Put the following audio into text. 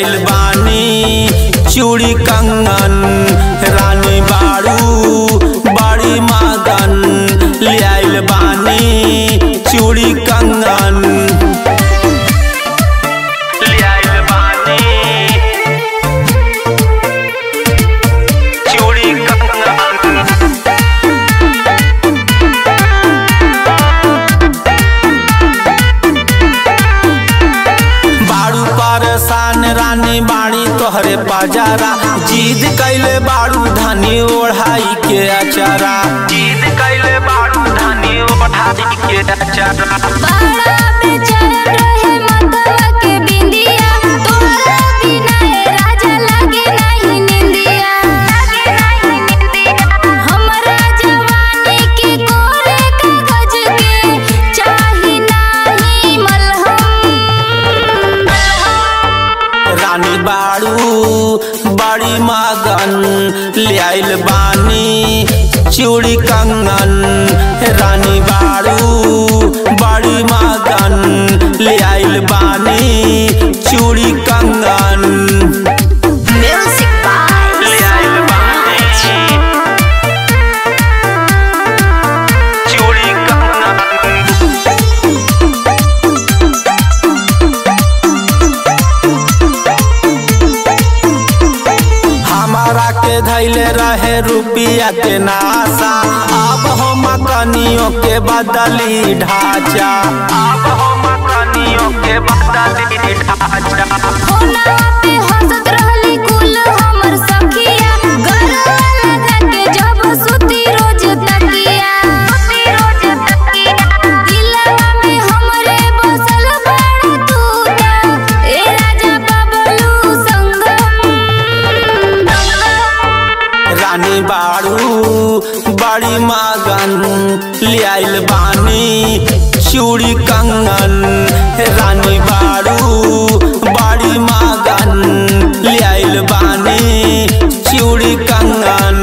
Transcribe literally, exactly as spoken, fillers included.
आइल बानी चूड़ी कंगन रानी बाड़ू बड़ी मगन ले आइल बानी चूड़ी कंगन ले आइल बानी चूड़ी कंगन बाड़ू परेशान रानी बाड़ी तोहरे बाजारा जीद कैले बाड़ू धनी ओढ़ाई के अचारा जीद कैले बाड़ू धनी ओढ़ाई के अचारा बाड़ा बेचारा रहे मतवा के बिंदिया तोहरा बिना ए राजा लागे नहीं निंदिया लागे नहीं निंदिया हमरा जवानी के कोरे कागज के चाही नाही मलहम रानी बाड़ू बड़ी मगन ले आइल बानी चूड़ी कंगन रानी बाड़ू बड़ी मगन ले आइल बानी चूड़ी कंगन म्यूजिक बाय ले आइल बानी चूड़ी कंगन हमारा के धैले रहे रुपिया के नासा अब हम कनियों के बदली ढांचा अब हम कनियों के बदली ढांचा होना पे हंसत रहली कुल हमर सखिया गरवा लगा के जब सुती रोज तकिया सुती रोज तकिया दिलवा में हमरे बसल बड़ा तू ए राजा बबलू संगम रानी बाड़ू बड़ी मगन ले आइल बानी चूड़ी कंगन रानी बाड़ू बड़ी मगन ले आइल बानी चूड़ी कंगन।